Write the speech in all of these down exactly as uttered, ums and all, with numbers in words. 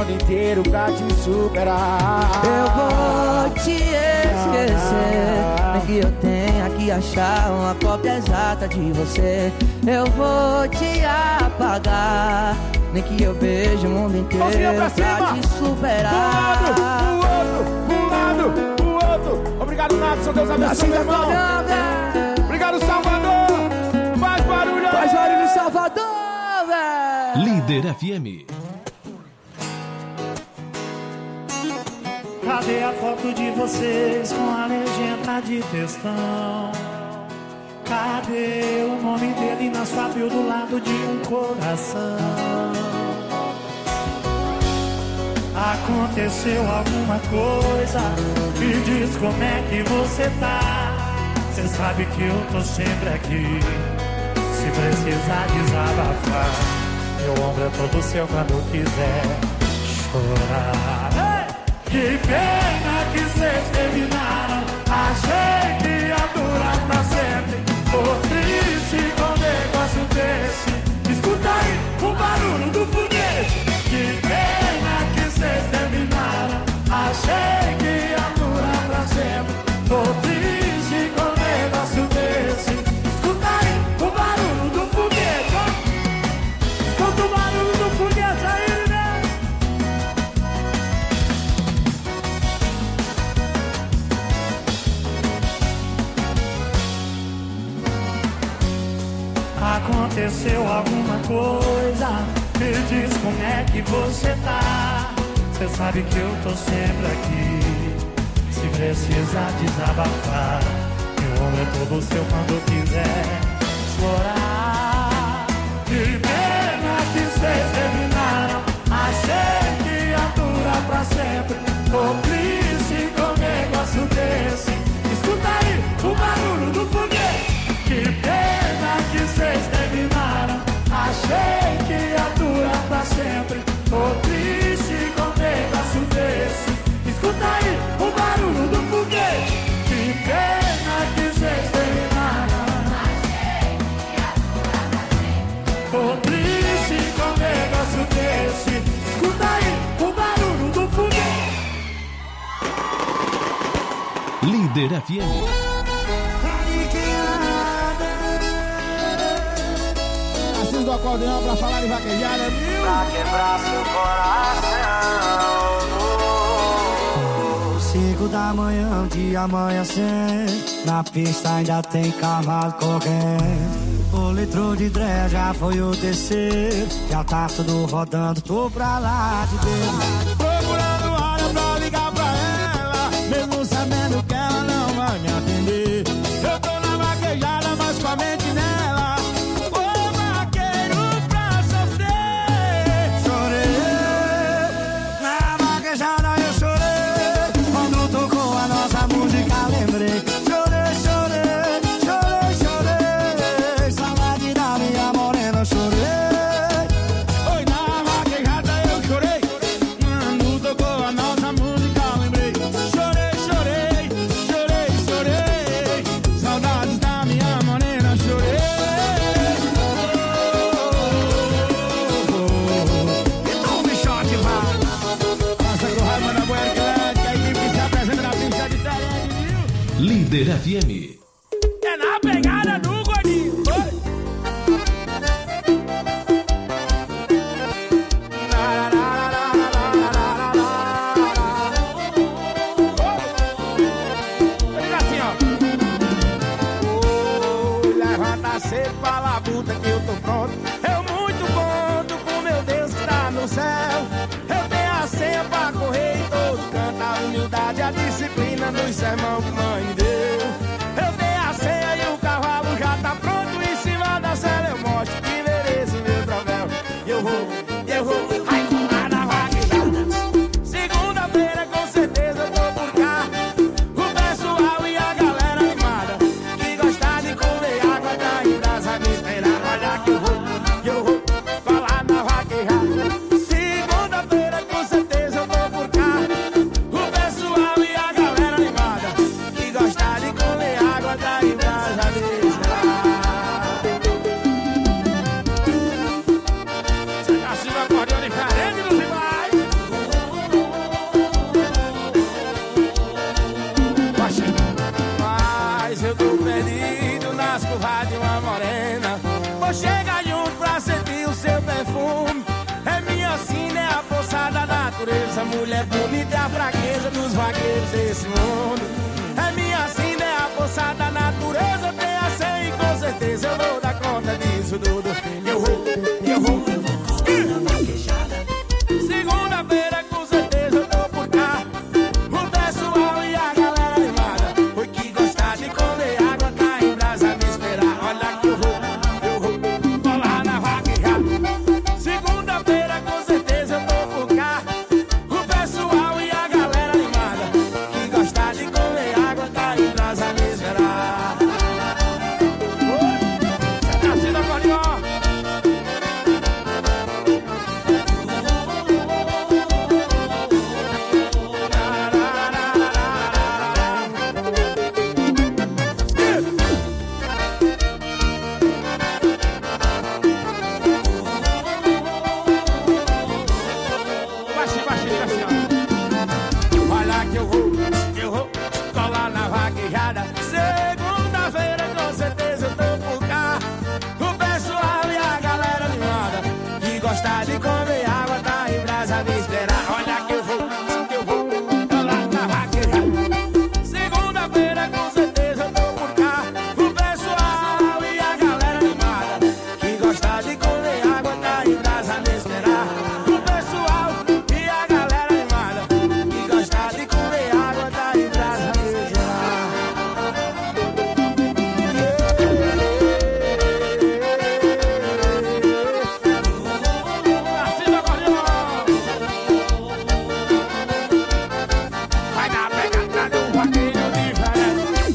mundo inteiro pra te superar. Eu vou te esquecer, nem que eu tenha que achar uma cópia exata de você. Eu vou te apagar, nem que eu beije o mundo inteiro pra, pra te superar. Pro outro, pro lado, pro outro. Obrigado, Natson, Deus abençoe, meu irmão. Obrigado, Salvador. Faz barulho aí. Faz barulho, Salvador, velho. Líder F M. Cadê a foto de vocês com a legenda de textão? Cadê o nome dele na sua bio do lado de um coração? Aconteceu alguma coisa? Me diz como é que você tá. Cê sabe que eu tô sempre aqui, se precisar desabafar. Meu ombro é todo seu quando quiser chorar. Hey! Que pena que cês terminaram. Achei que ia durar pra sempre. Tô triste com um negócio desse. Escuta aí o barulho do foguete. Que pena que cês terminaram. Achei que ia durar pra sempre. Tô triste com um negócio desse. Escuta aí o barulho do foguete. Escuta o barulho do foguete aí, né? Aconteceu alguma coisa? Me diz como é que você tá. Cê sabe que eu tô sempre aqui, se precisar desabafar. Meu ombro é todo seu quando quiser chorar. Que pena que cês terminaram. Achei que ia durar pra sempre. Tô triste com um negócio desse. Escuta aí o barulho do foguete. Que pena que cês terminaram. Achei que ia durar pra sempre. Tô triste com um negócio desse. Escuta aí o barulho do foguete. Que pena que cês terminaram. Achei que ia durar pra sempre. Tô triste com um negócio desse. Escuta aí o barulho do foguete. Líder F M. Do acordeão pra falar de vaquejada, viu? Pra quebrar seu coração. Cinco da manhã, o dia amanhecer. Na pista ainda tem cavalo correndo. O litro de dré já foi o terceiro. Já tá tudo rodando, tô pra lá de Deus. Procurando hora pra ligar pra ela, mesmo sabendo que ela não vai me atender. Eu tô na vaquejada, mas com a mente nela. Líder F M. É na pegada do gordinho. Olha assim, ó. Oh, levanta cedo pra labuta que eu tô pronto. Eu muito conto com meu Deus que tá no céu. Eu tenho a senha pra correr em todo canto. A humildade, a disciplina dos sermão que mãe deu. Eu tenho Essa mulher bonita é a fraqueza dos vaqueiros desse mundo. É minha sina, é a força da natureza. Tem a senha e com certeza eu vou dar conta disso tudo. Eu vou, eu vou, eu vou. Segunda-feira com certeza eu tô por cá. O pessoal e a galera animada. Foi que gostar de comer água, tá em brasa me esperar. Olha que eu vou, eu vou colar na vaquejada. Segunda-feira com certeza eu tô por cá. O pessoal e a galera animada. Que gostar de comer água, tá em brasa me esperar. Você tá sendo acordeon. Baixinho, baixinho, baixinho. Olha que eu vou, eu vou colar na vaquejada. Segunda-feira com certeza eu tô por cá. O pessoal e a galera animada. Que gostar de comer água, tá em brasa me esperar. Olha que eu vou, eu vou colar na vaquejada. Segunda-feira com certeza eu tô por cá. O pessoal e a galera animada. Que gostar de comer água, tá em brasa me esperar. O pessoal e a galera animada. Que gostar de comer água, tá em brasa me esperar. Assim do acordeon. Vai na pegada do vaqueiro diferente.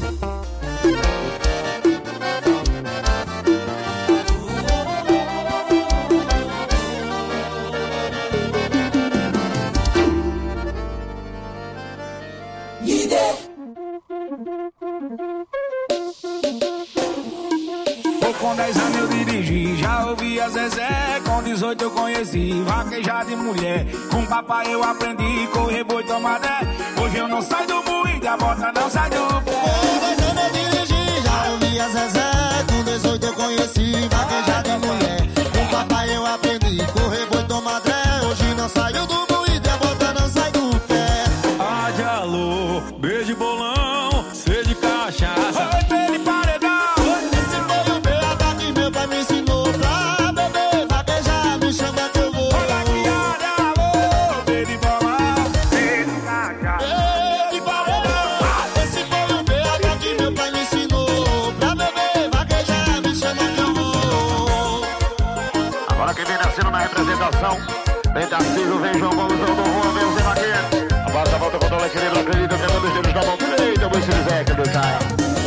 Pô, com dez anos eu dirigi, já ouvi a Zezé. Com dezoito eu conheci vaquejada e mulher. Com papai eu aprendi correr boi tomadé. Hoje eu não saio do moído e a bota não sai do pé. Com dez anos eu dirigi, já ouvi a Zezé. Com dezoito eu conheci vaquejada e mulher. Com papai eu aprendi correr boi tomadé. Hoje não saio do moído e a bota não sai do pé. Ah, de alô, beijo bolão, sede cachaça. Oi, pele paredão. Esse foi o B H que meu pai me ensinou pra beber, vaquejar, me chama que eu vou. Olha que olha, alô, beijo bolão, sede cachaça. Ei, paredão. Esse foi o B H que meu pai me ensinou pra beber, vaquejar, me chama que eu vou. Agora quem vem nascendo na representação, vem Tarcísio, vem João Gomes, do Rua, vem o Zé Vaqueiro. A bota volta com o Dólar querido, acredita que é todos eles da mão direita, o Zé que do cara.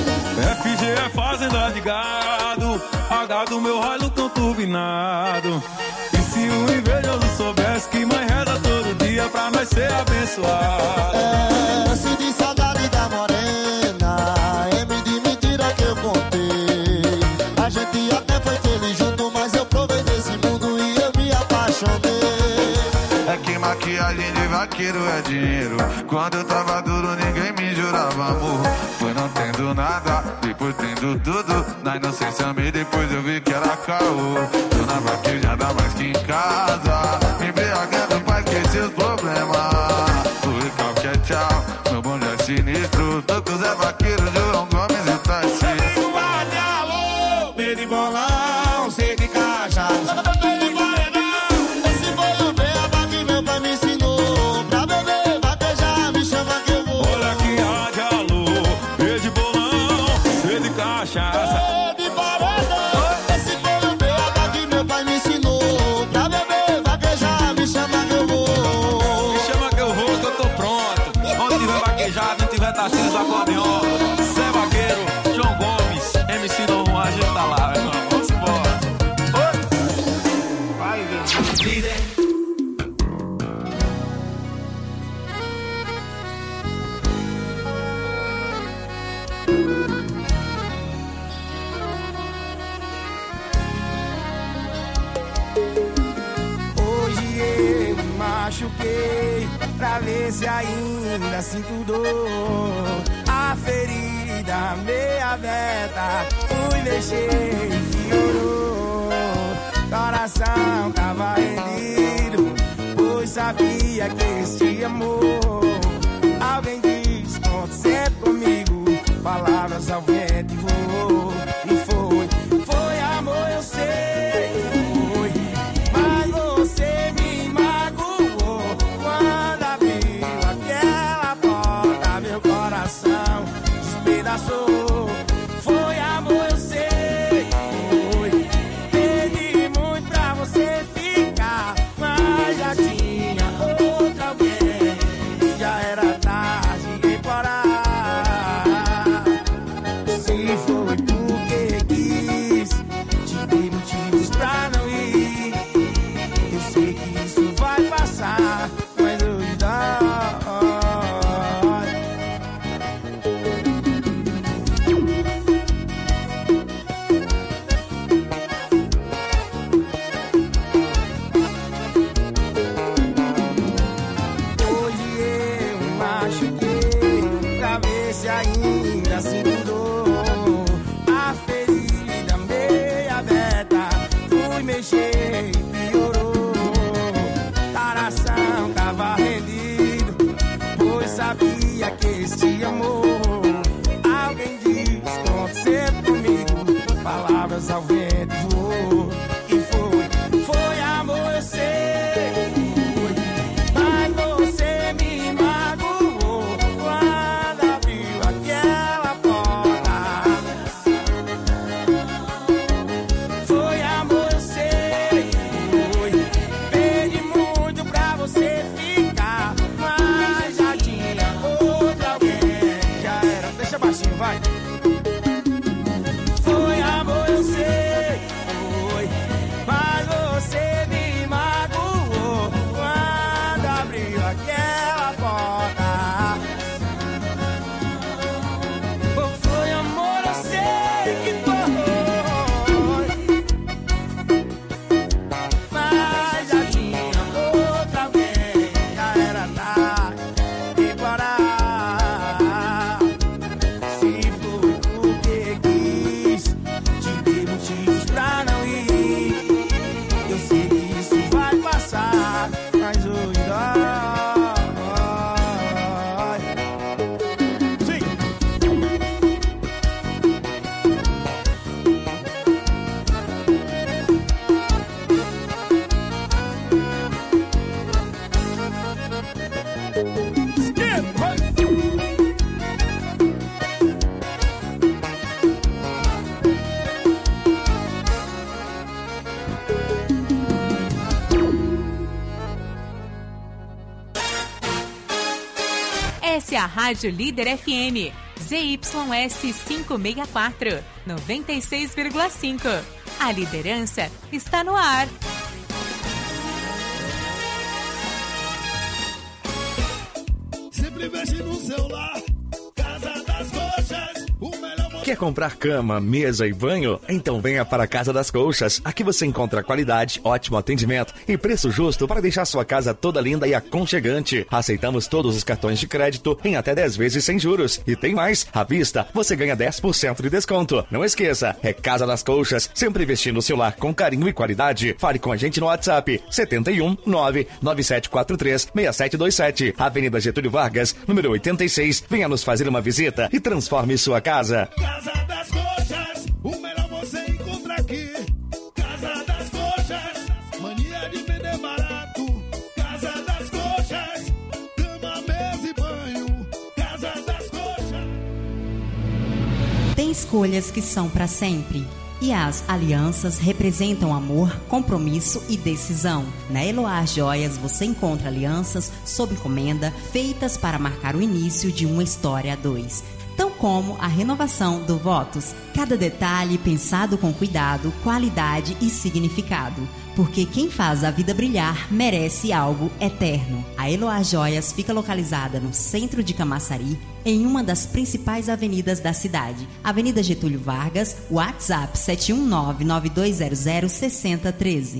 F G é fazenda de gado, H do meu raio tão turbinado. E se o invejoso soubesse que mãe reza todo dia pra nós ser abençoado. É, se de saudade da morena, M de mentira que eu contei. A gente até foi feliz junto, mas eu provei desse mundo e eu me apaixonei. É que maquiagem de vaqueiro é dinheiro. Quando eu tava duro ninguém me jurava amor. Foi não tendo nada, depois tendo tudo. Na inocência amei, depois eu vi que era caô. Tô na vaquejada mais que em casa, embriagando pra esquecer os problemas. Fui qualquer tchau, meu bonde é sinistro. Tô com o Zé Vaqueiro, João Gomes e Tarcísio. Comigo vai de alô, beijo bolão, sede cachaça. Esse foi o B H que meu pai me ensinou pra beber, vaquejar, me chama que eu vou. Olha que de alô, beijo bolão, sede cachaça. Ei, paredão. Esse foi o B H que meu pai me ensinou pra beber, vaquejar, me chama que eu vou. Me chama que eu vou, que eu tô pronto. Onde tiver vaquejado, não tiver Tarcísio do acordeon, Zé Vaqueiro, João Gomes, M C Dom Juan, a gente tá lá, meu irmão. Vamos embora. Oi. Vai, vem. Líder. Hoje eu me machuquei pra ver se ainda sinto dor. A ferida meia aberta, fui mexer e piorou. Coração tava rendido, pois sabia sabia que este amor, alguém diz, conta sempre comigo, palavras ao vento e voou. E foi, foi amor, eu sei, foi, mas você me magoou quando abriu aquela porta, meu coração despedaçou. Foi amor, eu sei, foi, pedi muito pra você ficar, mas já tinha outra alguém, já era tarde em parar. Se foi porque quis, te dei motivos pra não ir. Eu sei que isso vai passar, mas hoje dói. Hoje eu machuquei pra ver se ainda se mudou. A ferida meia aberta, fui mexer e piorou. Coração tava rendido, pois sabia que este amor, alguém diz, conta sempre comigo, palavras ao vento voou. E foi, foi amor, eu sei, foi, mas você me magoou quando abriu aquela porta. Foi amor, eu sei, foi, pedi muito pra você ficar, mas já tinha outra alguém, já era, deixa baixinho, vai. Foi amor, eu sei, foi, mas você me magoou quando abriu aquela porta. Oh, foi amor, eu sei que foi, mas já tinha outra alguém, já era tarde de parar. Se foi porque quis, te dei motivos pra não ir. Eu sei que isso vai passar, mas hoje dói. Sim. Skip, vai. Essa é a Rádio Líder F M, Z Y S quinhentos e sessenta e quatro, noventa e seis vírgula cinco. A liderança está no ar. Sempre mexe no celular, Casa das Coxas, o melhor. Quer comprar cama, mesa e banho? Então venha para a Casa das Colchas. Aqui você encontra qualidade, ótimo atendimento e preço justo para deixar sua casa toda linda e aconchegante. Aceitamos todos os cartões de crédito em até dez vezes sem juros. E tem mais, à vista você ganha dez por cento de desconto. Não esqueça, é Casa das Colchas, sempre investindo no seu lar com carinho e qualidade. Fale com a gente no WhatsApp setenta e um, nove nove sete quatro três, seis sete dois sete, Avenida Getúlio Vargas, número oitenta e seis. Venha nos fazer uma visita e transforme sua casa. Casa das Coxas, o melhor você encontra aqui. Casa das Coxas, mania de vender barato. Casa das Coxas, cama, mesa e banho. Casa das Coxas. Tem escolhas que são para sempre. E as alianças representam amor, compromisso e decisão. Na Eloá Joias você encontra alianças sob encomenda feitas para marcar o início de uma história a dois. Tão como a renovação do Votos. Cada detalhe pensado com cuidado, qualidade e significado. Porque quem faz a vida brilhar merece algo eterno. A Eloá Joias fica localizada no centro de Camaçari, em uma das principais avenidas da cidade. Avenida Getúlio Vargas, WhatsApp sete um nove, nove dois zero zero, seis zero um três.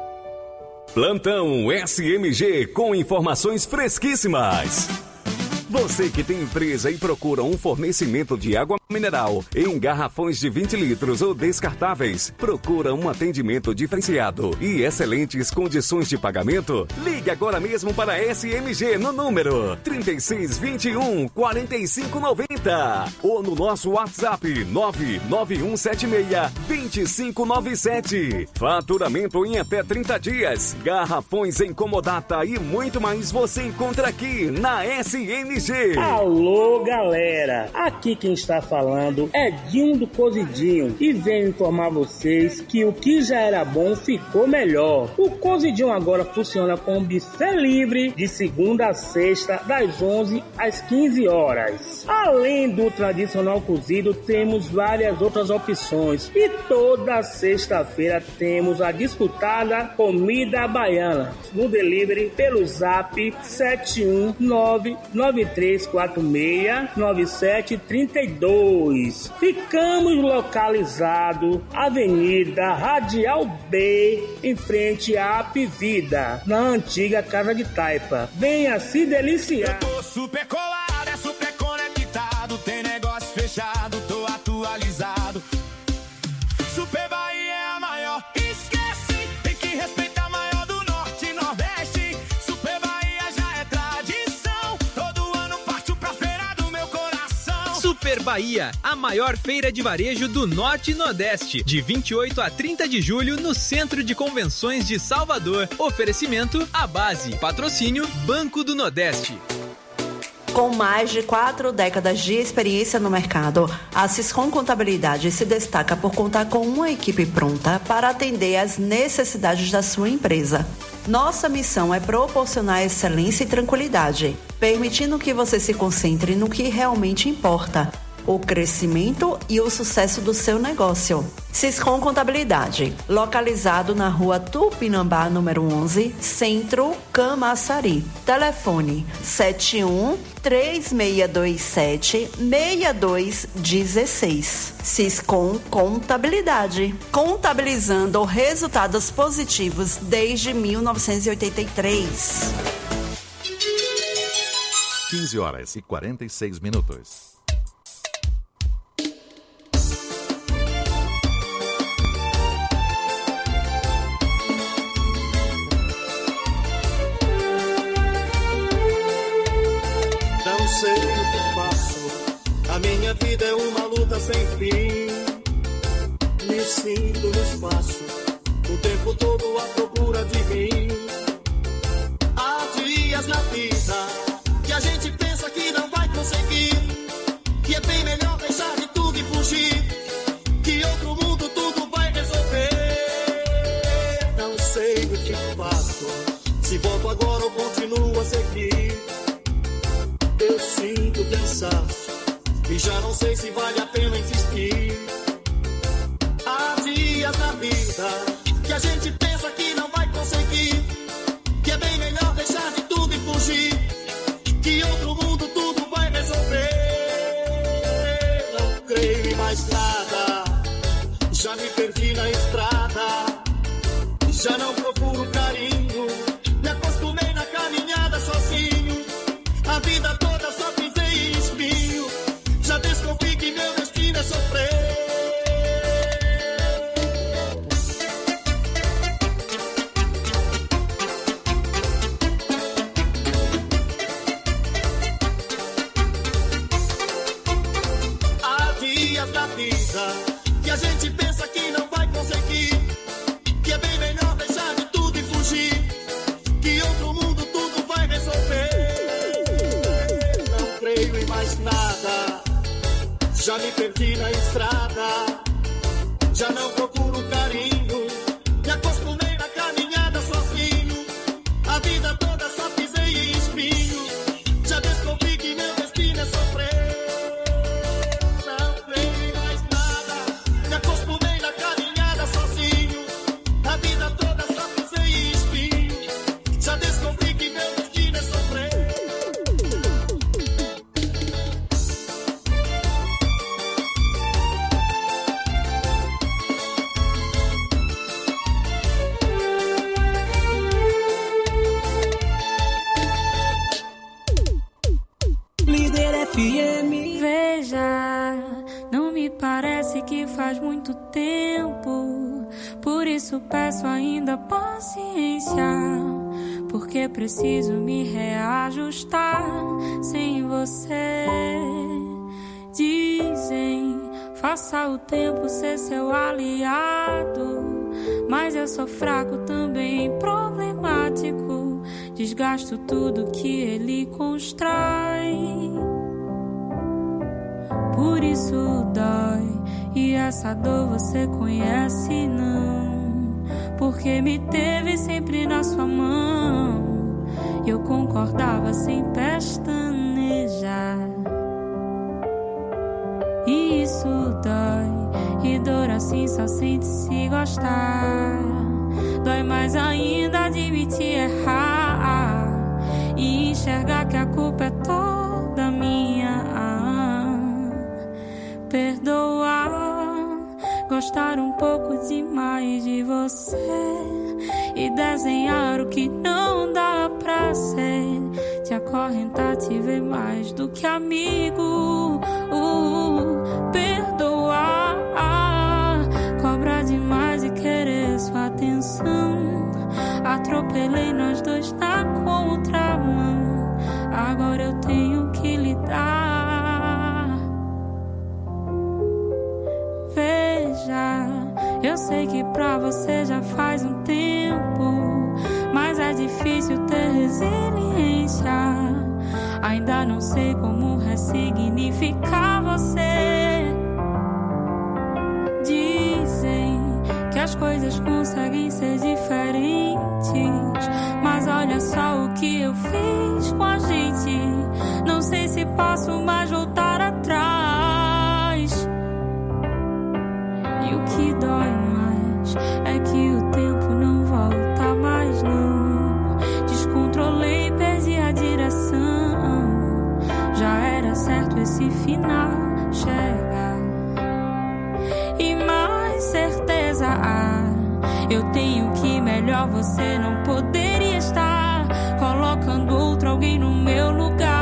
Plantão S M G com informações fresquíssimas. Você que tem empresa e procura um fornecimento de água mineral em garrafões de vinte litros ou descartáveis, procura um atendimento diferenciado e excelentes condições de pagamento? Ligue agora mesmo para a S M G no número trinta e seis, vinte e um, quarenta e cinco, noventa ou no nosso WhatsApp nove nove um sete seis, dois cinco nove sete. Faturamento em até trinta dias, garrafões em comodata e muito mais você encontra aqui na S M G. Alô, galera! Aqui quem está falando é Dinho do Cozidinho e venho informar vocês que o que já era bom ficou melhor. O Cozidinho agora funciona com buffet livre de segunda a sexta, das onze às quinze horas. Além do tradicional cozido, temos várias outras opções e toda sexta-feira temos a disputada comida baiana no delivery pelo zap sete um nove nove três quatro seis nove sete três dois. Ficamos localizados Avenida Radial B, em frente à Apivida, na antiga Casa de Taipa. Venha se deliciar. Eu tô super colado, é super conectado, tem negócio fechado, tô atualizado. Super Bahia é a maior, esquece, tem que respeitar a maior do Norte e Nordeste. Super Bahia já é tradição, todo ano parto pra feira do meu coração. Super Bahia, a maior feira de varejo do Norte e Nordeste, de vinte e oito a trinta de julho no Centro de Convenções de Salvador. Oferecimento à base, patrocínio Banco do Nordeste. Com mais de quatro décadas de experiência no mercado, a Siscom Contabilidade se destaca por contar com uma equipe pronta para atender às necessidades da sua empresa. Nossa missão é proporcionar excelência e tranquilidade, permitindo que você se concentre no que realmente importa: o crescimento e o sucesso do seu negócio. Siscom Contabilidade, localizado na rua Tupinambá, número onze, Centro, Camaçari. Telefone sete um três seis dois sete seis dois um seis. Siscom Contabilidade, contabilizando resultados positivos desde mil novecentos e oitenta e três. quinze horas e quarenta e seis minutos. Sei o que faço, a minha vida é uma luta sem fim. Me sinto no espaço, o tempo todo à procura de mim. Há dias na vida que a gente pensa que não vai conseguir, que é bem melhor deixar de tudo e fugir, que outro mundo tudo vai resolver. Não sei o que faço, se volto agora ou continuo a seguir. Eu sinto cansaço e já não sei se vale a pena insistir. Há dias na vida que a gente pensa que não vai conseguir, que é bem melhor deixar de tudo e fugir, que outro mundo tudo vai resolver. Não creio em mais nada, já me perdi na estrada, já não procuro carinho, me acostumei na caminhada sozinho. A vida toda só pisei em espinho, já descobri que meu destino é sofrer. Há dias na vida que a gente pensa que não vai conseguir, que é bem melhor deixar de tudo e fugir, que outro mundo tudo vai resolver. Em mais nada, já me perdi na estrada, já não procuro carinho, me acostumei na caminhada sozinho. A vida toda só pisei em espinho, já descobri que meu destino é sofrer. Não creio em mais nada, me acostumei na caminhada sozinho. A vida toda só pisei em espinho, já descobri que meu destino é sofrer. faz muito tempo, por isso peço ainda paciência, porque preciso me reajustar sem você. Dizem, faça o tempo ser seu aliado, mas eu sou fraco também, problemático, desgasto tudo que ele constrói. Por isso dói, e essa dor você conhece não, porque me teve sempre na sua mão, eu concordava sem pestanejar. E isso dói, e dor assim só sente se gostar. Dói mais ainda admitir errar e enxergar que a culpa é toda minha. Perdoar, gostar um pouco demais de você e desenhar o que não dá pra ser, te acorrentar, te ver mais do que amigo. uh, Perdoar, cobrar demais e querer sua atenção, atropelei nós dois na contramão, agora eu tenho que lidar. Veja, eu sei que pra você já faz um tempo, mas é difícil ter resiliência. Ainda não sei como ressignificar você. Dizem que as coisas conseguem ser diferentes, mas olha só o que eu fiz com a gente. Não sei se posso mais voltar atrás. E o que dói mais é que o tempo não volta mais não. Descontrolei, perdi a direção, já era certo esse final chegar. E mais certeza há, eu tenho que melhor você não poderia estar colocando outro alguém no meu lugar.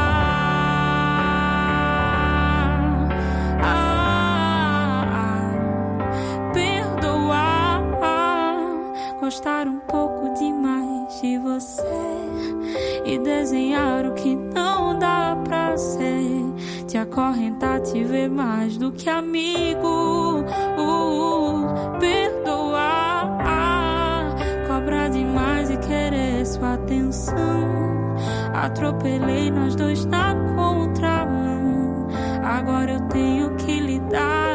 Gostar um pouco demais de você e desenhar o que não dá pra ser, te acorrentar, te ver mais do que amigo. uh, Perdoar, cobrar demais e querer sua atenção, atropelei nós dois na contramão, agora eu tenho que lidar.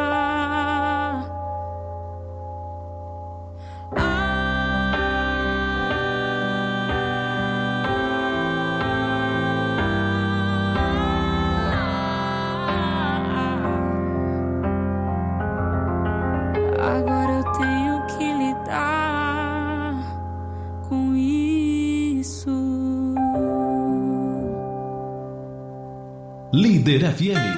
Líder F M.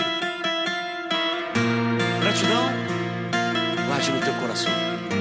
Gratidão, guarde no teu coração.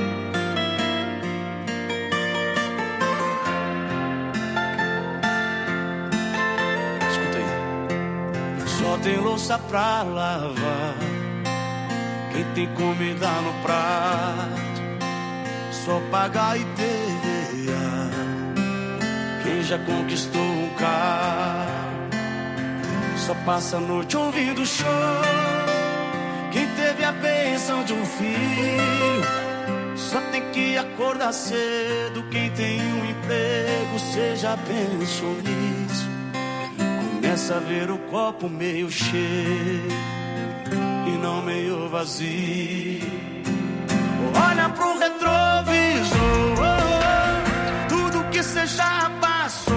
Escuta aí. Só tem louça pra lavar, quem tem comida no prato, só pagar e perder. Quem já conquistou um carro, só passa a noite ouvindo show. Quem teve a bênção de um filho, só tem que acordar cedo. Quem tem um emprego, cê já pensou nisso? Começa a ver o copo meio cheio e não meio vazio. Olha pro retrovisor, tudo que cê já passou.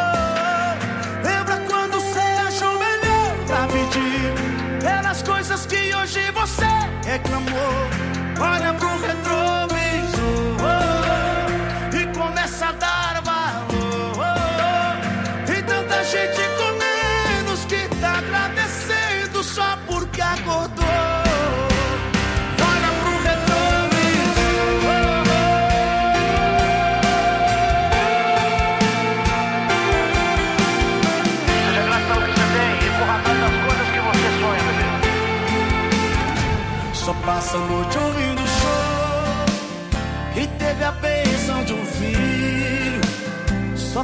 Pelas coisas que hoje você reclamou. Olha pro retrovisor e começa a dar valor. Tem tanta gente com menos que tá agradecendo só porque acordou. Olha pro retrovisor.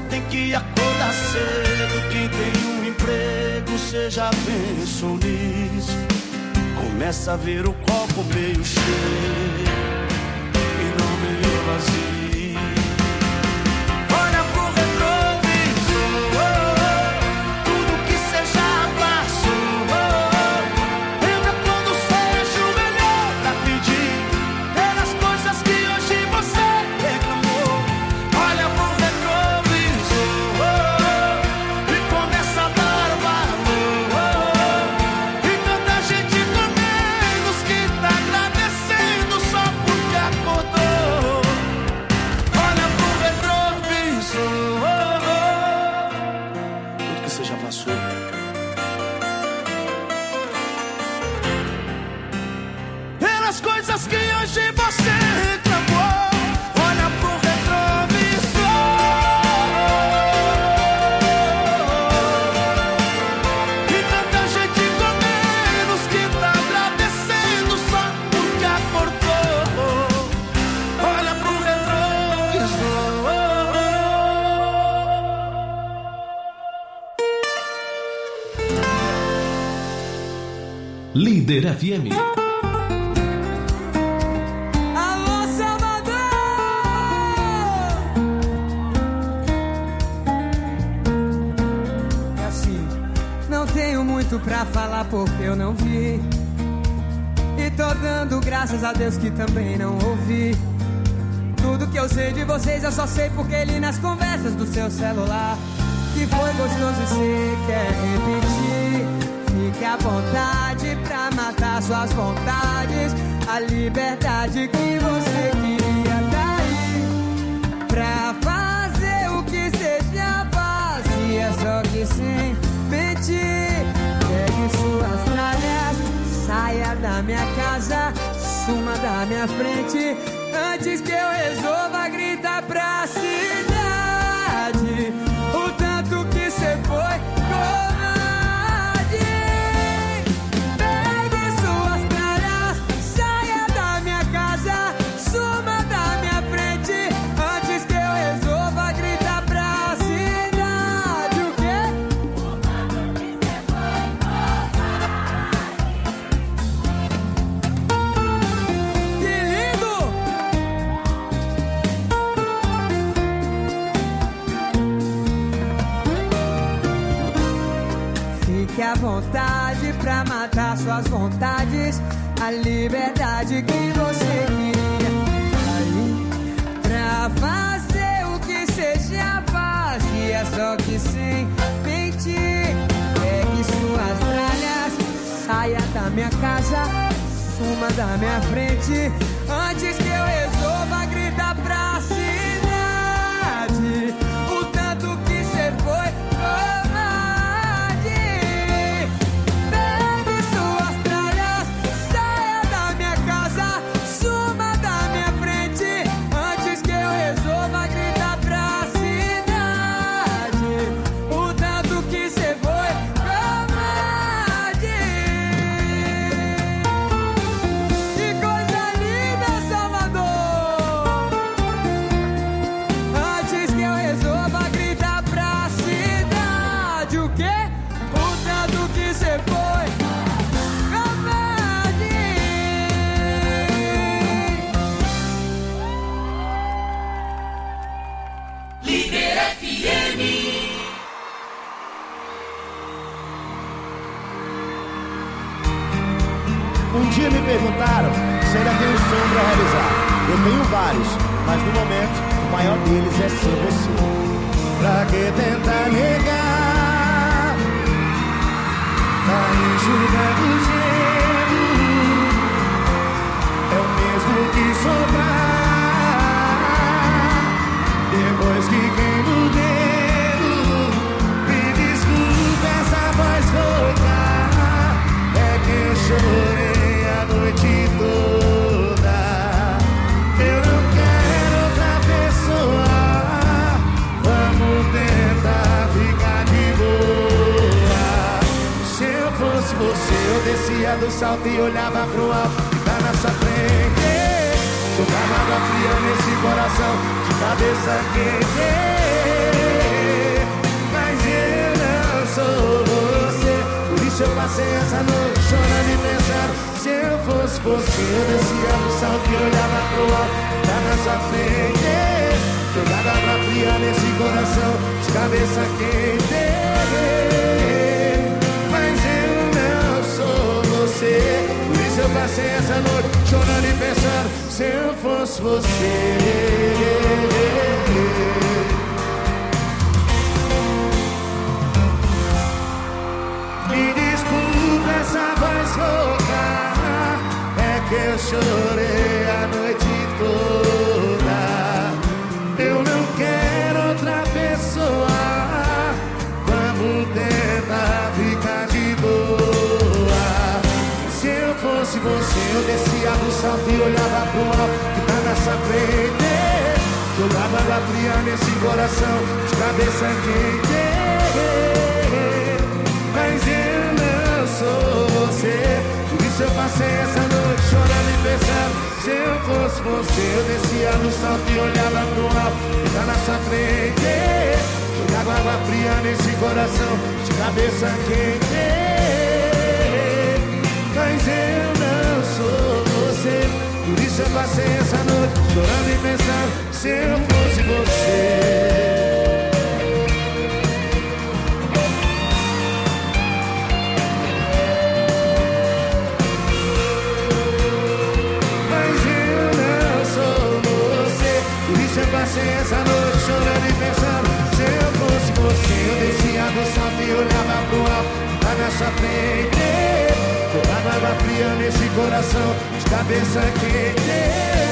tem que acordar cedo. Quem tem um emprego, cê já pensou nisso? Começa a ver o copo meio cheio e não meio vazio. Olha pro retrovisor, tudo que cê já passou. Lembra quando cê ajoelhou pra pedir pelas coisas que hoje você reclamou. Olha pro retrovisor e começa a dar valor. E tanta gente com menos que tá agradecendo só porque acordou. Olha pro retrovisor, tudo que você já passou. Pelas coisas que hoje você reclamou. Olha pro retrovisor e tanta gente com menos que tá agradecendo só porque acordou. Olha pro retrovisor. Líder F M. Alô, Salvador! É assim, não tenho muito pra falar porque eu não vi. E tô dando graças a Deus que também não ouvi. Tudo que eu sei de vocês eu só sei porque li nas conversas do seu celular. Que foi gostoso e você quer repetir. Fique à vontade pra matar suas vontades. A liberdade que você queria tá aí pra fazer o que você já fazia, só que sem mentir. Pegue suas tralhas, saia da minha casa, suma da minha frente, antes que eu resolva gritar pra cidade o tanto que você foi covarde. Pegue suas tralhas, saia da minha casa, suma da minha frente, antes que eu resolva gritar pra cidade. O quê? Que lindo! Fique à vontade pra matar suas vontades. A liberdade que você queria aí pra fazer o que você já fazia, só que sem mentir. Pegue suas tralhas, saia da minha casa, suma da minha frente, antes que eu resolva gritar pra cidade o tanto que você foi covarde. Pegue suas tralhas, saia da minha casa, suma da minha frente, antes que eu resolva gritar pra cidade o tanto que você foi covarde. Que coisa linda, Salvador! Antes que eu resolva gritar pra cidade o quê? O tanto que você foi covarde. Líder F M. Um dia me perguntaram se ainda tenho um sonho pra realizar. Eu tenho vários, mas no momento o maior deles é ser você. Pra que tentar negar? Tá enxugando gelo. É o mesmo que sobrar. Depois que queima o dedo, me desculpe essa voz rouca. É que eu chorei a noite toda. Eu não quero outra pessoa. Vamos tentar ficar de boa. Se eu fosse você, eu descia do salto e olhava pro alto da nossa frente. Jogava água fria nesse coração de cabeça quente. passei essa noite chorando e pensando, se eu fosse você, eu descia no salto e olhava pro alto, tá na sua frente. Jogada água fria nesse coração, de cabeça quente. Mas eu não sou você, por isso eu passei essa noite chorando e pensando, se eu fosse você. Me desculpa essa voz rouca, é que eu chorei a noite toda. Eu não quero outra pessoa, vamos tentar ficar de boa. Se eu fosse você, eu descia do salto e olhava pro alto que tá nessa frente. Jogava água fria nesse coração, de cabeça quente. Mas eu não sou você, por isso eu passei essa noite chorando e pensando, se eu fosse você, eu descia no salto e olhava pro alto que tá na sua frente. Jogava água fria nesse coração, de cabeça quente. Mas eu não sou você, por isso eu passei essa noite chorando e pensando, se eu fosse você. Passei essa noite chorando e pensando, se eu fosse você, eu descia do salto e olhava pro alto, tá na sua frente. Jogava água fria nesse coração, de cabeça quente.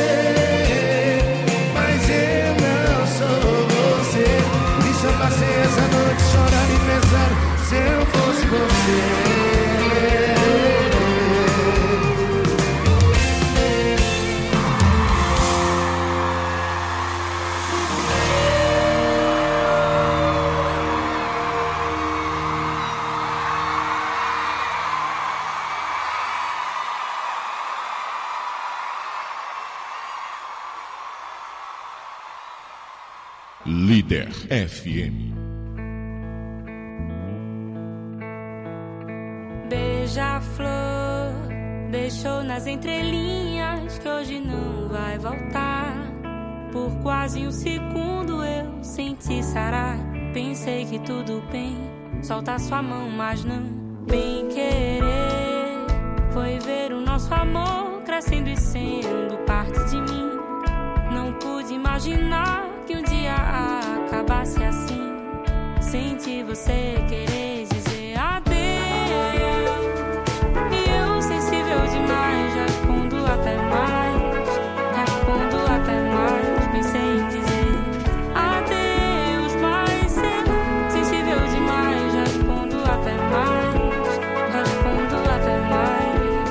Mas eu não sou você, por isso eu passei essa noite chorando e pensando, se eu fosse você. Líder F M. Beija-flor deixou nas entrelinhas que hoje não vai voltar. Por quase um segundo eu senti sarar. Pensei que tudo bem, solta sua mão, mas não. Bem querer foi ver o nosso amor crescendo e sendo parte de mim. Não pude imaginar que um dia acabasse assim. Senti você querer dizer adeus, e eu sensível demais respondo até mais, respondo até mais. Pensei em dizer adeus, mas eu sensível demais respondo até mais, respondo até mais.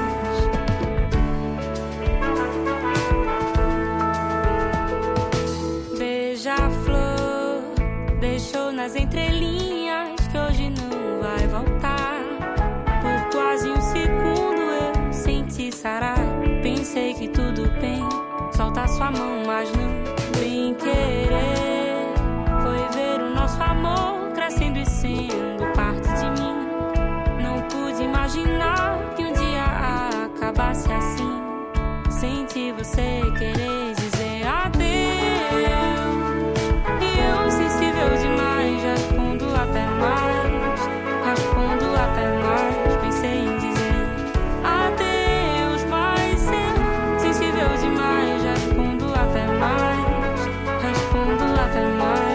Beija-flor deixou nas entrelinhas que hoje não vai voltar. Por quase um segundo eu senti sarar. Pensei que tudo bem, solta sua mão, mas não. Bem querer foi ver o nosso amor crescendo e sendo parte de mim. Não pude imaginar que um dia acabasse assim. Senti você querer dizer adeus, sensível demais, respondo até mais, respondo até mais. Pensei em dizer adeus, mas eu sensível demais, respondo até mais, respondo até mais.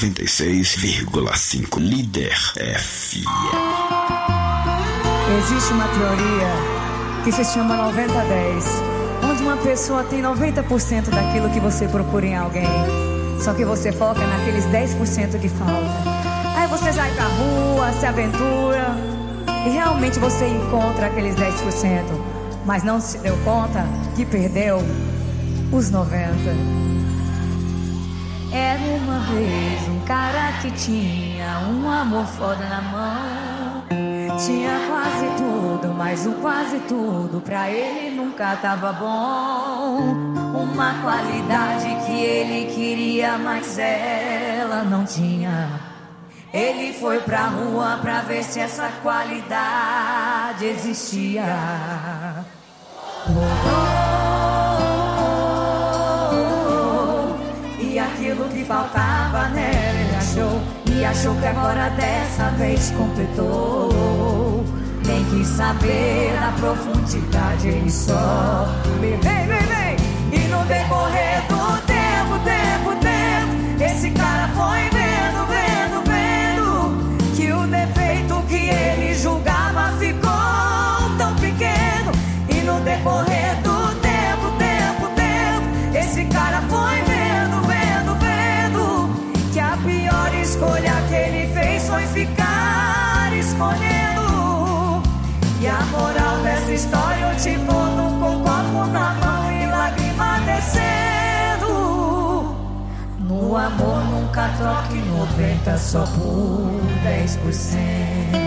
noventa e seis vírgula cinco Líder F M. Existe uma teoria que se chama noventa a dez, onde uma pessoa tem noventa por cento daquilo que você procura em alguém, só que você foca naqueles dez por cento que falta. Aí você sai pra rua, se aventura e realmente você encontra aqueles dez por cento, mas não se deu conta que perdeu os noventa. Era uma vez um cara que tinha um amor foda na mão. Tinha quase tudo, mas o quase tudo pra ele nunca tava bom. Uma qualidade que ele queria, mas ela não tinha. Ele foi pra rua pra ver se essa qualidade existia. E aquilo que faltava nela ele achou. E achou que agora dessa vez completou. Nem quis saber da profundidade, ele só vem, vem, vem. E no decorrer do tempo, tempo, tempo, esse cara foi vendo, vendo, vendo que o defeito que ele julgava ficou tão pequeno. E no decorrer do tempo, tempo, tempo, esse cara foi vendo, vendo, vendo que a pior escolha que ele fez foi ficar escolhendo. E a moral dessa história eu te conto com copo na mão e lágrima descendo. No amor nunca troque noventa só por dez por cento.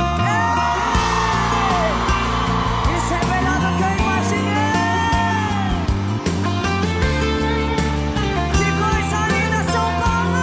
Isso é melhor do que eu imaginei. Que coisa linda, São Paulo.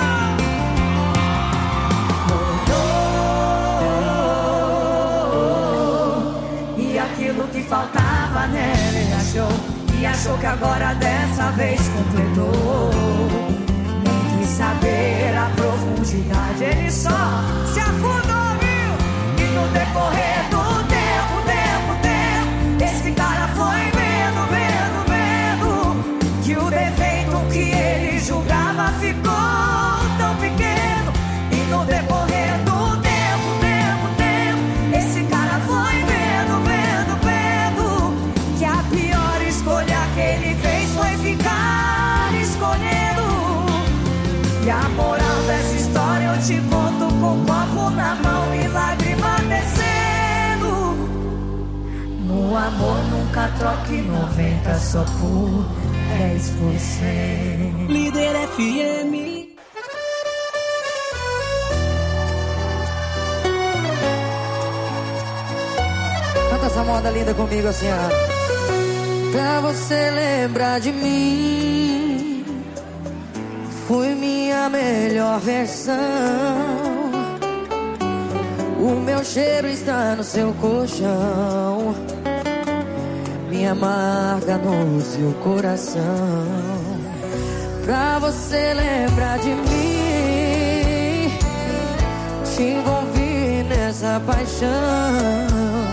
E aquilo que faltava nela ele achou. E achou que agora dessa vez completou. Nem quis saber a profundidade, ele só se afundou, viu? E no decorrer do tempo, tempo, tempo, esse cara foi vendo, vendo, vendo que o defeito que ele julgava ficou tão pequeno. E no decorrer do tempo, tempo, tempo, esse cara foi vendo, vendo, vendo que a pior escolha que ele fez foi ficar escolhendo. E a moral dessa história eu te conto com copo na mão e lágrima descendo. No amor nunca troque noventa só por dez por cento. Líder F M. Canta essa moda linda comigo assim, ó. Pra você lembrar de mim, fui minha melhor versão. O meu cheiro está no seu colchão, minha marca no seu coração. Pra você lembrar de mim, te envolvi nessa paixão.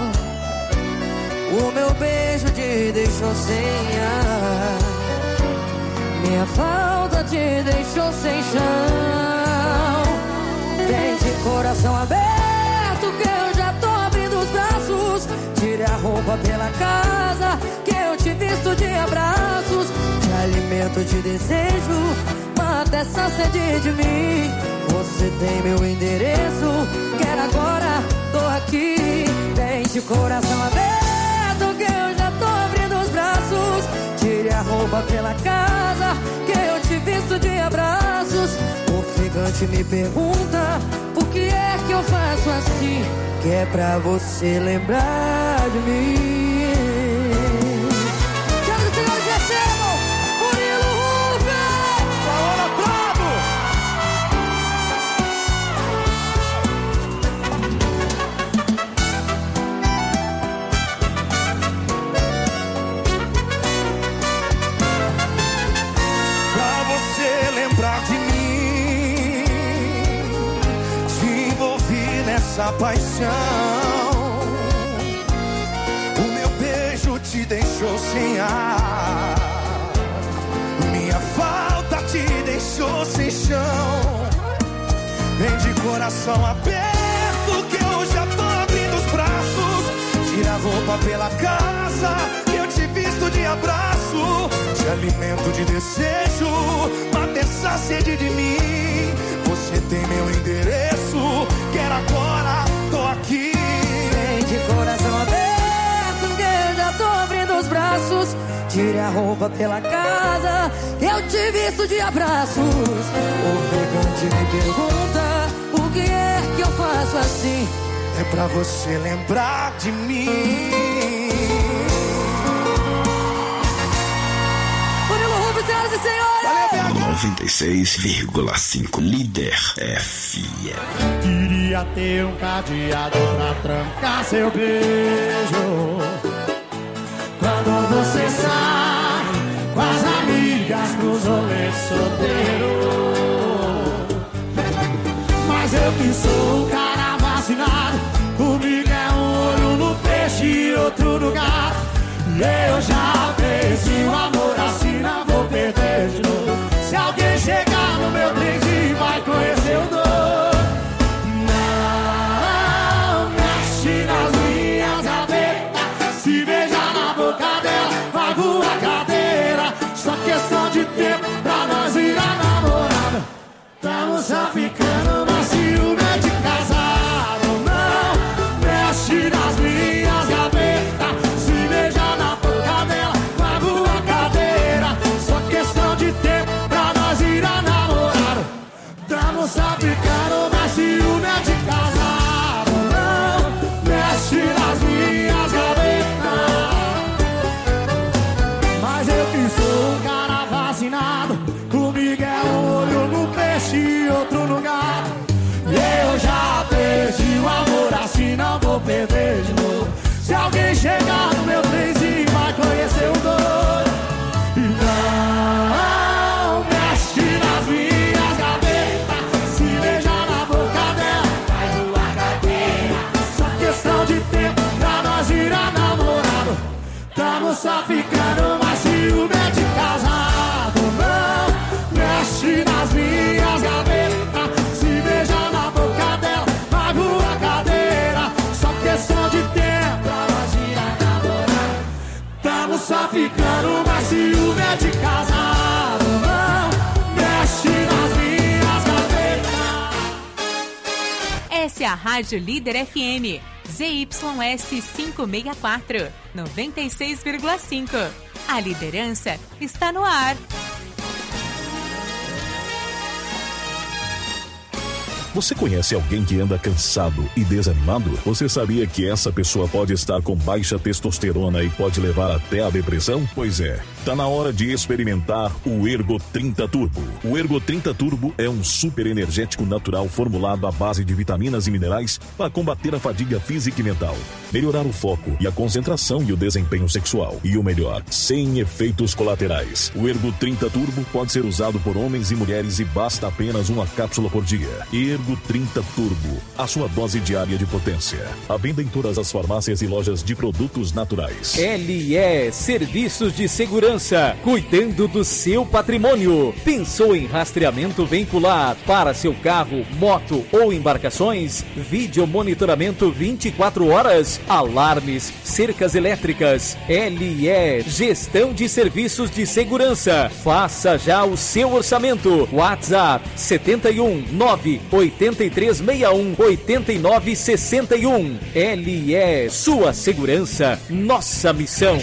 O meu beijo te deixou sem ar, minha falta te deixou sem chão. Vem de coração aberto que eu já tô abrindo os braços. Tire a roupa pela casa que eu te visto de abraços. Te alimento de desejo, mata essa sede de mim. Você tem meu endereço, quero agora, tô aqui. Vem de coração aberto que eu já tô abrindo os braços. Tire a roupa pela casa que eu te visto de abraços. O ofegante me pergunta por que é que eu faço assim, que é pra você lembrar de mim. Quero que os senhores recebam Murilo Rufem, Paola Prado. Pra você lembrar de mim, te envolvi nessa paixão. O meu beijo te deixou sem ar, minha falta te deixou sem chão. Vem de coração aberto que eu já tô abrindo os braços. Tira a roupa pela casa que eu te visto de abraço. Te alimento de desejo, mata essa sede de mim. Você tem meu endereço, quero agora, tô aqui. Vem de coração aberto que eu já tô abrindo os braços. Tire a roupa pela casa, eu te visto de abraços. Ofegante me pergunta, o que é que eu faço assim? É pra você lembrar de mim. Murilo Rubens, senhoras e senhores. noventa e seis vírgula cinco Líder F M. Queria ter um cadeado pra trancar seu beijo. Quando você sai com as amigas pros rolês solteiros. Mas eu que sou o cara vacinado, comigo é um olho no peixe e outro no gato. E eu já perdi o amor assim, não vou perder de novo. Se alguém chegar no meu trenzinho vai conhecer o dono. Não mexe nas minhas gavetas, se beijar na boca dela vai voar cadeira. Só questão de tempo pra nós virar namorada. Tamo só ficando, mas ciúme é de casado. Não mexe nas minhas gavetas, se beijar na boca dela vai voar cadeira. Só questão de tempo pra nós virar namorado. Tamo só ficando, mas ciúme é de casado. Não mexe nas minhas gavetas. Mas eu que sou um cara vacinado, comigo é um olho no peixe e outro no gato. E eu já perdi o amor assim, não vou perder de novo. Se alguém chegar no meu trenzinho vai conhecer o dono. E não mexe nas minhas gavetas, se beijar na boca dela vai voar cadeira. Só questão de tempo pra nós virar namorado. Tamo só ficando, mas ciúme é de casado. Não mexe nas minhas gavetas, se beijar na boca dela vai voar cadeira. Só questão de tempo pra nós virar namorado. Tamo só ficando, mas ciúme é de casado. Não mexe nas minhas gavetas. Essa é a Rádio Líder F M, Z Y S quinhentos e sessenta e quatro, noventa e seis vírgula cinco. A liderança está no ar. Você conhece alguém que anda cansado e desanimado? Você sabia que essa pessoa pode estar com baixa testosterona e pode levar até a depressão? Pois é, tá na hora de experimentar o Ergo trinta Turbo. O Ergo trinta Turbo é um super energético natural formulado à base de vitaminas e minerais para combater a fadiga física e mental, melhorar o foco e a concentração e o desempenho sexual. E o melhor, sem efeitos colaterais. O Ergo trinta Turbo pode ser usado por homens e mulheres e basta apenas uma cápsula por dia. Ergo trinta Turbo, a sua dose diária de potência. À venda em todas as farmácias e lojas de produtos naturais. L E Serviços de Segurança, cuidando do seu patrimônio. Pensou em rastreamento veicular para seu carro, moto ou embarcações? Vídeo monitoramento vinte e quatro horas, alarmes, cercas elétricas. L E Gestão de Serviços de Segurança. Faça já o seu orçamento. WhatsApp setenta e um, nove oito três seis um, oito nove seis um. L E Sua segurança, nossa missão.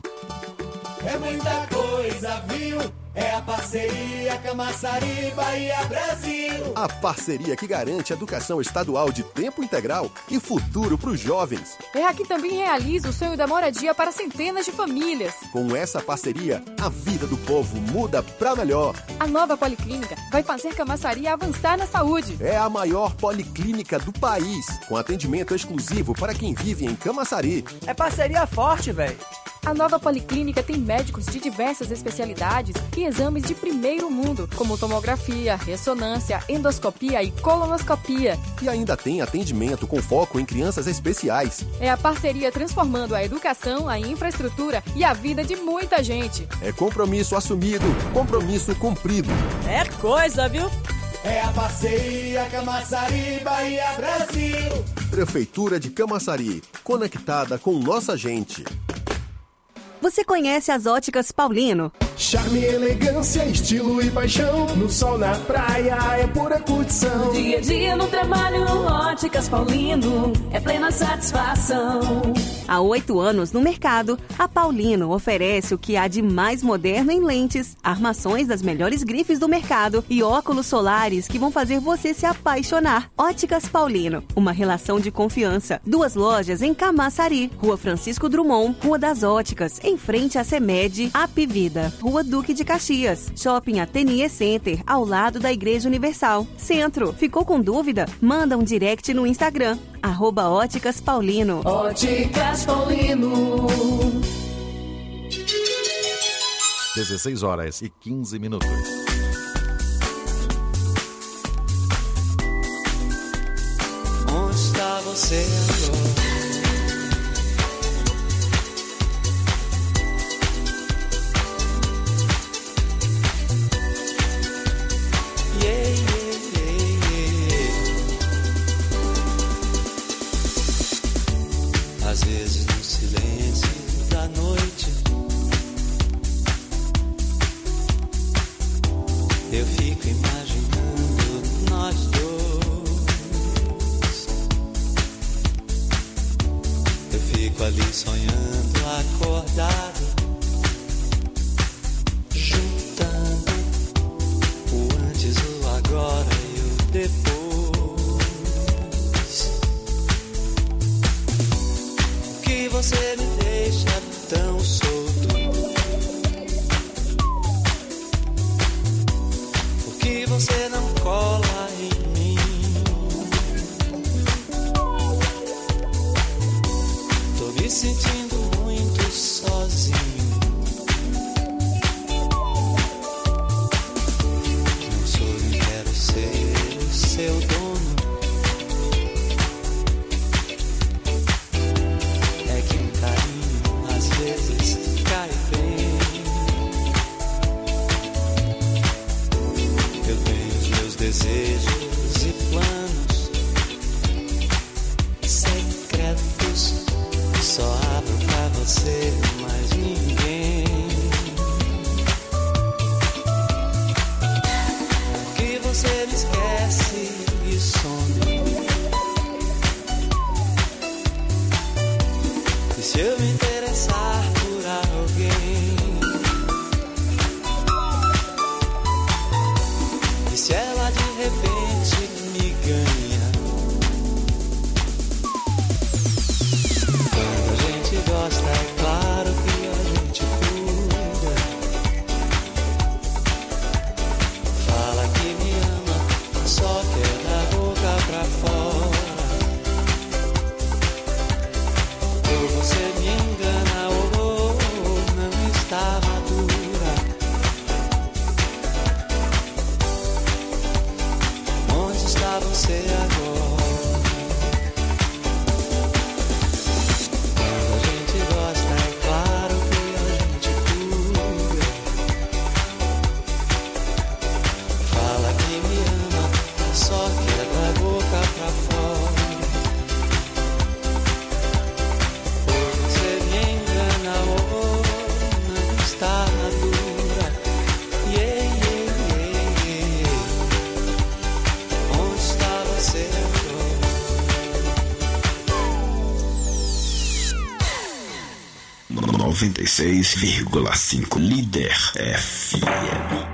É muita coisa, viu? É a parceria Camaçari, Bahia, Brasil. A parceria que garante educação estadual de tempo integral e futuro para os jovens. É a que também realiza o sonho da moradia para centenas de famílias. Com essa parceria, a vida do povo muda para melhor. A nova Policlínica vai fazer Camaçari avançar na saúde. É a maior policlínica do país, com atendimento exclusivo para quem vive em Camaçari. É parceria forte, velho. A nova Policlínica tem médicos de diversas especialidades e exames de primeiro mundo, como tomografia, ressonância, endoscopia e colonoscopia. E ainda tem atendimento com foco em crianças especiais. É a parceria transformando a educação, a infraestrutura e a vida de muita gente. É compromisso assumido, compromisso cumprido. É coisa, viu? é a parceria Camaçari, Bahia, Brasil. Prefeitura de Camaçari, conectada com nossa gente. Você conhece as Óticas Paulino? Charme, elegância, estilo e paixão. No sol, na praia, é pura curtição. Dia a dia no trabalho, Óticas Paulino, é plena satisfação. Há oito anos no mercado, a Paulino oferece o que há de mais moderno em lentes, armações das melhores grifes do mercado e óculos solares que vão fazer você se apaixonar. Óticas Paulino, uma relação de confiança. Duas lojas em Camaçari, Rua Francisco Drummond, Rua das Óticas, em frente à CEMED, Apivida, Rua Duque de Caxias, Shopping Ateliê Center, ao lado da Igreja Universal. Centro, ficou com dúvida? Manda um direct no Instagram, arroba Óticas Paulino. Óticas Paulino. dezesseis horas e quinze minutos. Onde está você agora? Às vezes no silêncio da noite eu fico imaginando nós dois. Eu fico ali sonhando, acordado, juntando o antes, o agora e o depois. Você me deixa tão solto. Por que você não cola em mim? Tô me sentindo muito sozinho. Não sou, nem quero ser o seu dono. Desejos e planos secretos só abro pra você, mais ninguém. Que você me esquece e some. E se eu me interessar por alguém, e se ela de repente me ganha? Quando a gente gosta, é claro que a gente cuida. Fala que me ama, só quer da boca pra fora. Ou você me engana, ou não está madura. Onde está você agora? Quando a gente gosta, é claro que a gente cuida. Fala que me ama, só quer da boca pra fora. Ou você me engana, ou não está madura. Yeah, yeah, yeah, yeah. Onde está você agora? noventa e seis vírgula cinco Líder F M.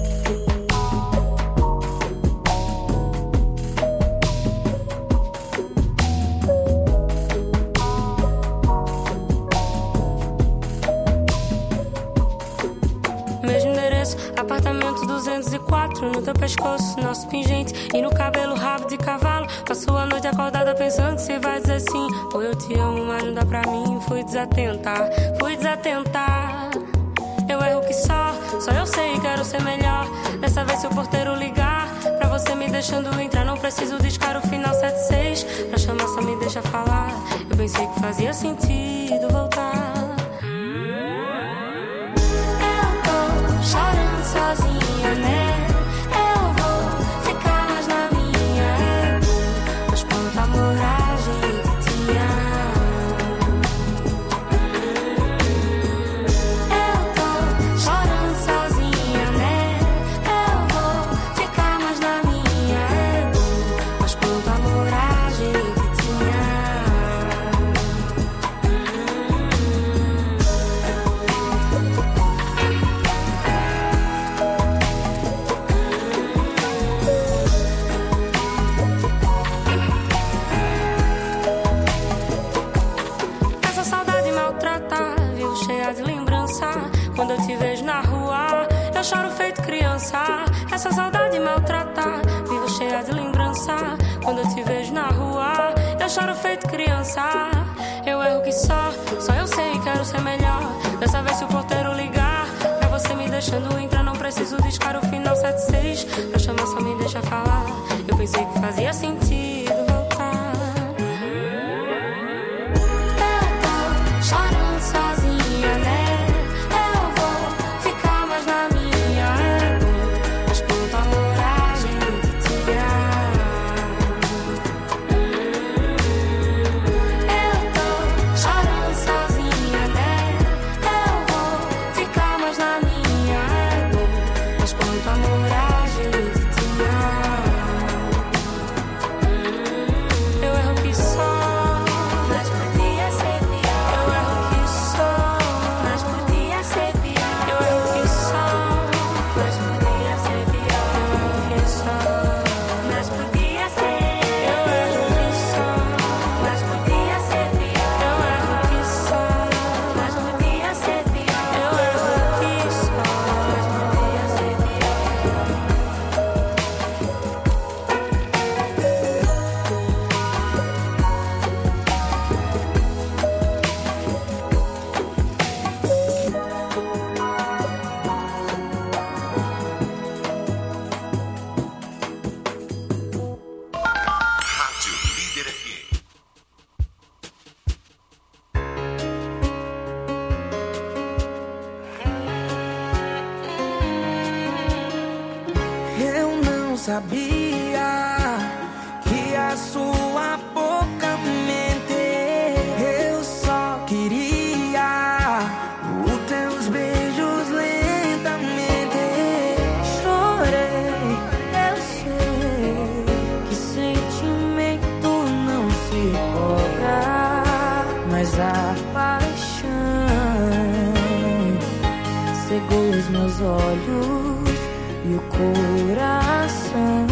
Mesmo endereço, apartamento duzentos e quatro. No teu pescoço, nosso pingente. E no cabelo, rabo de cavalo. Passo a noite acordada pensando que você vai dizer sim. Ou eu te amo, mas não dá pra mim. Fui desatentar, fui desatentar. Eu erro que só, só eu sei, quero ser melhor. Dessa vez se o porteiro ligar pra você me deixando entrar, não preciso discar o final sete seis. Pra chamar só me deixa falar. Eu pensei que fazia sentido voltar. Eu tô chorando sozinha, né? Eu vou ficar essa saudade maltratar. Vivo cheia de lembrança, quando eu te vejo na rua, eu choro feito criança. Eu erro que só, só eu sei e quero ser melhor. Dessa vez se o porteiro ligar pra você me deixando entrar, não preciso discar o final sete seis. Pra chamar só me deixa falar. Eu pensei que fazia sentido voltar. Eu tô chorando sozinha, né? Eu vou ficar mais na minha. É bom, mas pronto, amor, a gente tirar. Eu tô chorando sozinha, né? Eu vou ficar mais na minha. É bom, mas pronto, amor, a gente tirar. Eu erro que só, mas podia ser pior. Eu erro que só, mas podia ser pior. Eu erro que só, mas podia ser pior. Eu erro que só, mas podia ser. Eu erro que só, mas podia ser pior. Eu erro que só, mas podia ser pior. Eu erro que só, mas podia ser pior. Rádio Líder F M. Eu não sabia que a sua boca mente. Eu só queria os teus beijos lentamente. Chorei, eu sei que sentimento não se cobra, mas a paixão cegou os meus olhos e o coração,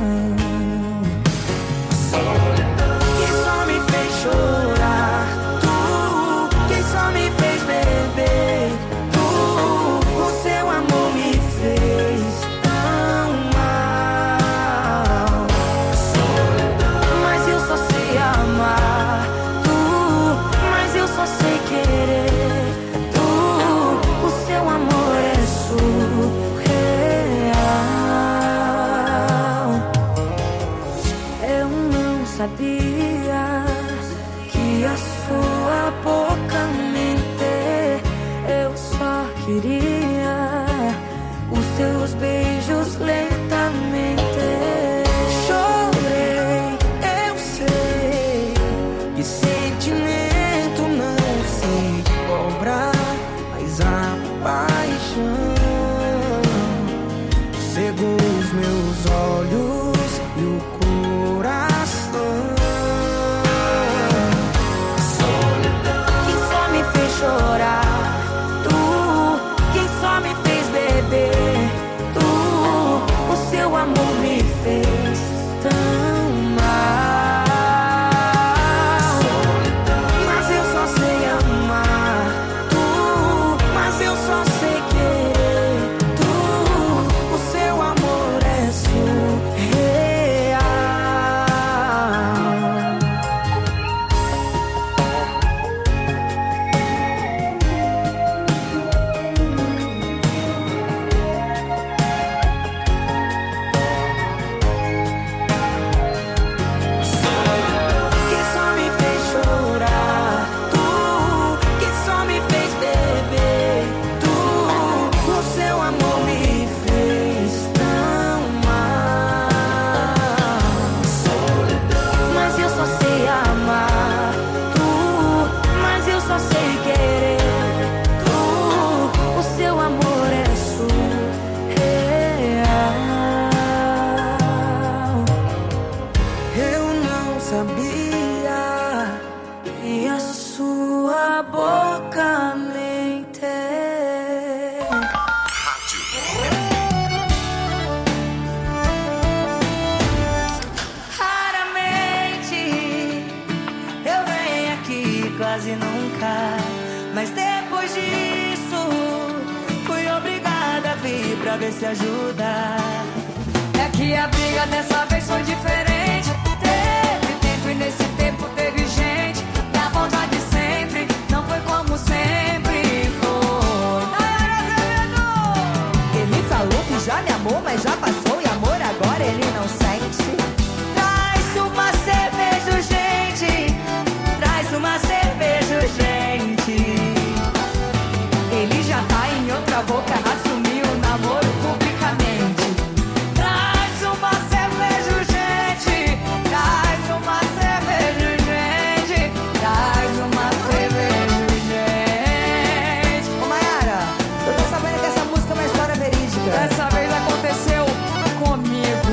que só me fez chorar. Tu, que só me fez beber. Tu, o seu amor me fez tão mal. Mas eu só sei amar. Tu, mas eu só sei querer. Tu, o seu amor é surreal. Eu não sabia que a sua boca mente. Eu só queria os teus beijos lentamente. Chorei, eu sei que sentimento não se cobra, mas a paixão cegou os meus olhos e o coração, que só me fez chorar. Tu, que só me fez beber. Tu, o seu amor me fez tão mal. Mas eu só sei amar. Tu, mas eu só sei querer. Tu, o seu amor é surreal. Que só me fez chorar. Tu, que só me fez beber. Tu, o seu amor me fez tão mal. Mas eu só sei amar. Tu, mas eu só sei querer. Tu, o seu amor é surreal. Eu não sabia que a sua boca mente. Raramente eu venho aqui, quase nunca, mas depois disso fui obrigada a vir pra procura ver se ajuda. É que a briga dessa vez foi diferente. Teve tempo e nesse tempo teve gente. E a vontade sempre não foi como sempre foi. Ele falou que já me amou, mas já passou. E amor agora ele não sente. Traz uma cerveja, gente. Traz uma cerveja, gente. Ele já tá em outra boca, assumiu o namoro publicamente. Traz uma cerveja, gente. Traz uma cerveja, gente. Traz uma cerveja, gente. Ô Mayara, eu tô sabendo que essa música é uma história verídica. Dessa vez aconteceu comigo.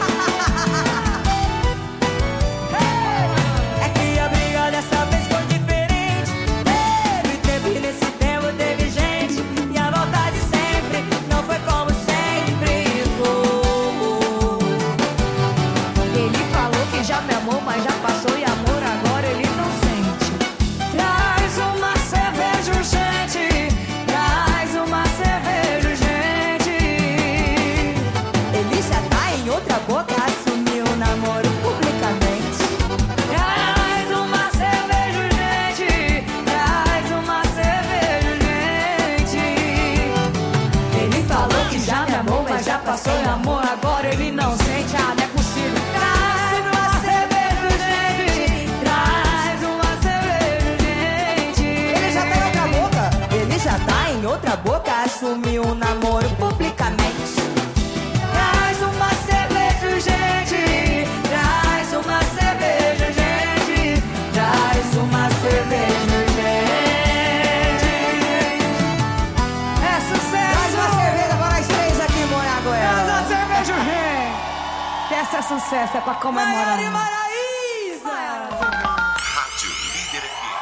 É que a briga dessa vez foi diferente. Teve tempo e nesse tempo teve gente. E a vontade sempre não foi como sempre foi. Ele falou que já me amou, mas já passou. E amor agora ele não sente. Traz uma cerveja, gente. Traz uma cerveja, gente. Ele já tá em outra boca, assumiu o namoro publicamente. Traz uma cerveja, gente. Traz uma cerveja, gente. Ele falou que já me amou, mas já passou. E amor agora ele não sente. Ah, não é possível. Traz uma cerveja, gente. Traz uma cerveja, gente. Ele já tá em outra boca. Ele já tá em outra boca, assumiu o namoro publicamente. Traz uma cerveja, gente. Traz uma cerveja, gente. Traz uma cerveja, gente. É sucesso. Traz uma cerveja para nós três aqui em Moragoela. Traz uma cerveja, gente. Essa é sucesso, é pra comemorar. Maiara e Maraísa. Rádio Líder F M.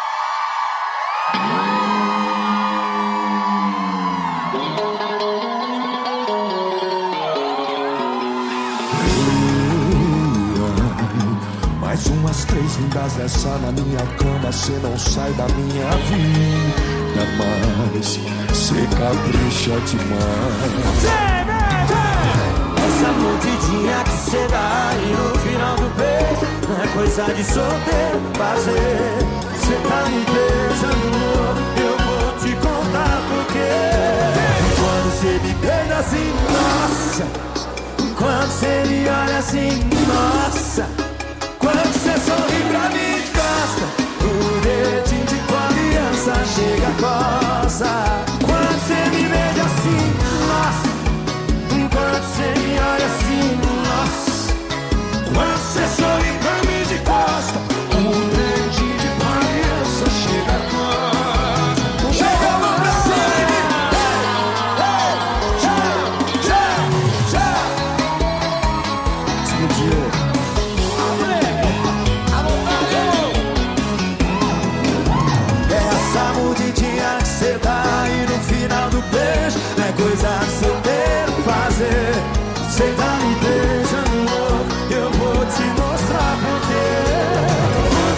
Mais umas três lindas dessa na minha cama. Cê não sai da minha vida mais. Cê capricha demais. Essa mordidinha que cê dá e no final do beijo não é coisa de solteiro fazer. Cê tá me beijando, eu vou te contar porquê. Quando cê me beija assim, nossa. Quando cê me olha assim, nossa.